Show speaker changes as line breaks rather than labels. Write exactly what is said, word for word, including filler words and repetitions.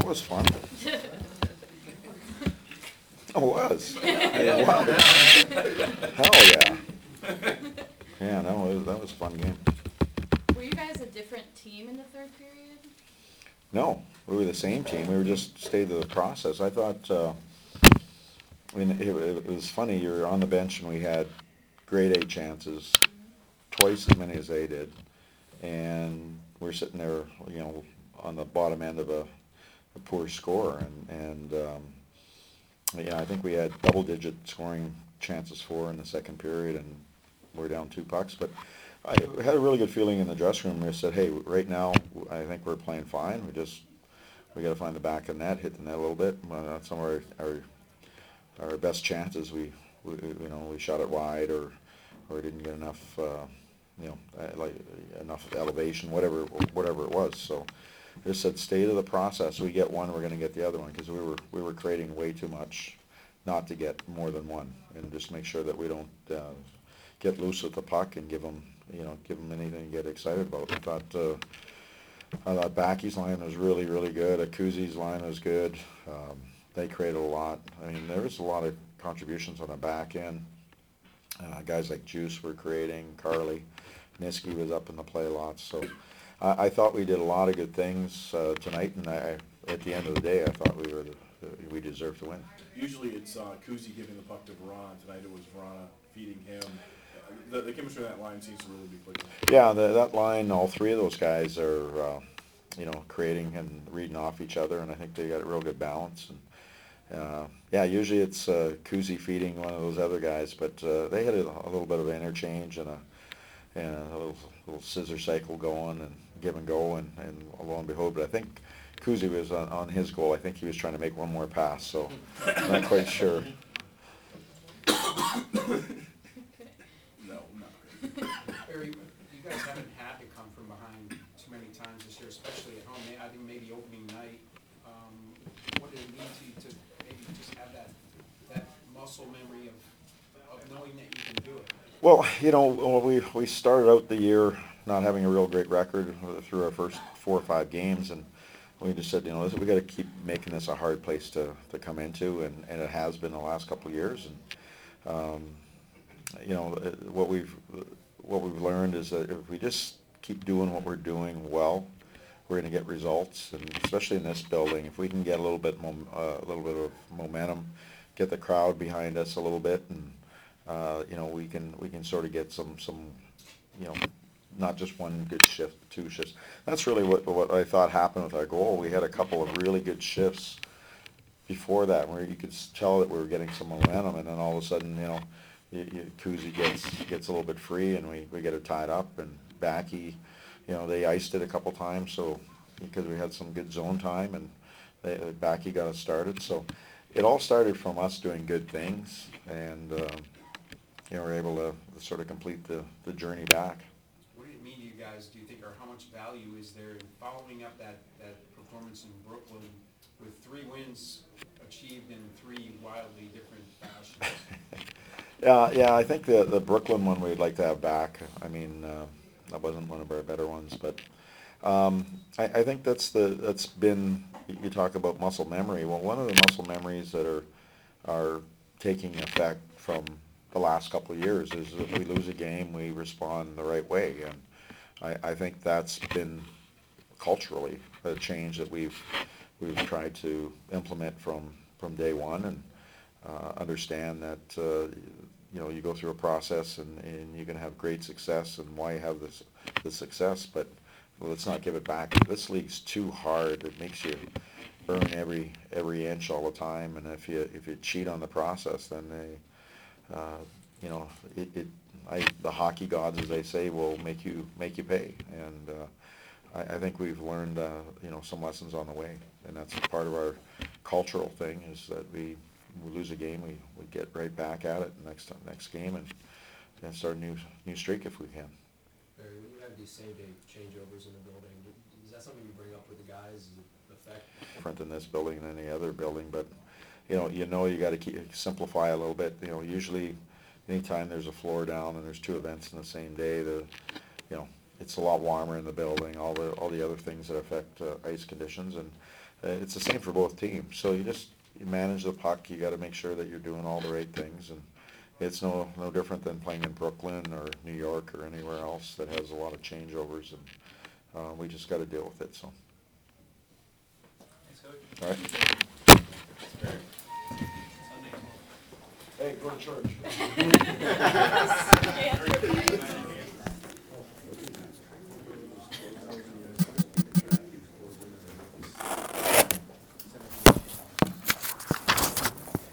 that was fun. Oh, it was. Yeah, wow. Hell yeah. Yeah, no, it was, that was a fun game.
Were you guys a different team in the third period?
No, we were the same team. We were just stayed to the process. I thought, uh, I mean, it, it was funny. You were on the bench and we had grade A chances, twice as many as they did, and we're sitting there, you know, on the bottom end of a, a poor score, and and um, yeah, I think we had double-digit scoring chances for in the second period, and we're down two pucks. But I had a really good feeling in the dressing room. We said, hey, right now I think we're playing fine. We just we got to find the back of the net, hit the net a little bit. Uh, some of our, our our best chances, we, we you know we shot it wide, or or didn't get enough uh, you know uh, like enough elevation, whatever whatever it was. So they said, stay to the process. We get one, we're going to get the other one, because we were we were creating way too much not to get more than one, and just make sure that we don't uh, get loose with the puck and give them you know give them anything to get excited about. I thought uh, I thought Backy's line was really really good. Akuzi's line was good. Um, they created a lot. I mean, there was a lot of contributions on the back end. Uh, guys like Juice were creating. Carly, Niski was up in the play lots. So I, I thought we did a lot of good things uh, tonight, and I, at the end of the day, I thought we were the, we deserved to win.
Usually it's uh, Kuzi giving the puck to Verona. Tonight it was Verona feeding him. Uh, The, the chemistry of that line seems to really be clicking.
Yeah, the, that line, all three of those guys are, uh, you know, creating and reading off each other, and I think they got a real good balance. And uh, yeah, usually it's uh, Kuzi feeding one of those other guys, but uh, they had a, a little bit of an interchange and a and a little, little scissor cycle going and give and go, and, and lo and behold, but I think Kuzi was on, on his goal. I think he was trying to make one more pass, so I'm not quite sure.
No, not good.
Barry, you guys haven't had to come from behind too many times this year, especially at home. May- I think maybe opening night. Um, what did it mean to you to maybe just have that that muscle memory of, of knowing that you can do it?
Well, you know, well, we we started out the year not having a real great record through our first four or five games, and we just said, you know, we got to keep making this a hard place to, to come into, and, and it has been the last couple of years. And um, you know, what we've what we've learned is that if we just keep doing what we're doing well, we're going to get results, and especially in this building, if we can get a little bit mom, uh, a little bit of momentum, get the crowd behind us a little bit, and uh, you know, we can we can sort of get some some you know, not just one good shift, two shifts. That's really what what I thought happened with our goal. We had a couple of really good shifts before that, where you could tell that we were getting some momentum, and then all of a sudden, you know, you, you, Kuzi gets gets a little bit free, and we, we get it tied up, and Backy, you know, they iced it a couple times, so because we had some good zone time, and they, Backy got us started. So it all started from us doing good things, and um, you know, we're able to sort of complete the, the journey back.
What did it mean to you guys, do you think, or how much value is there in following up that, that performance in Brooklyn with three wins achieved in three wildly different fashions?
Yeah, yeah, I think the the Brooklyn one we'd like to have back. I mean, uh, that wasn't one of our better ones, but um, I, I think that's the that's been. You talk about muscle memory. Well, one of the muscle memories that are are taking effect from the last couple of years is if we lose a game, we respond the right way, and I, I think that's been culturally a change that we've we've tried to implement from from day one, and uh, understand that uh, you know, you go through a process, and, and you can have great success, and why have this the success, but let's not give it back. This league's too hard. It makes you earn every every inch all the time, and if you if you cheat on the process, then they uh, you know, it, it I the hockey gods, as they say, will make you make you pay, and uh, I, I think we've learned uh, you know, some lessons on the way, and that's part of our cultural thing, is that we we lose a game, we, we get right back at it next time, next game, and, and start a new new streak if we can.
Barry, when you have these same-day changeovers in the building, is that something you bring up with the guys? Is it affect?
Different in this building than any other building, but you know, you know, you got to keep simplify a little bit. You know, usually, anytime there's a floor down and there's two events in the same day, the you know, it's a lot warmer in the building. All the all the other things that affect uh, ice conditions, and uh, it's the same for both teams. So you just, you manage the puck, you gotta make sure that you're doing all the right things, and it's no, no different than playing in Brooklyn or New York or anywhere else that has a lot of changeovers, and, uh, we just gotta deal with it, so. All right. Hey, go to church.
Yeah.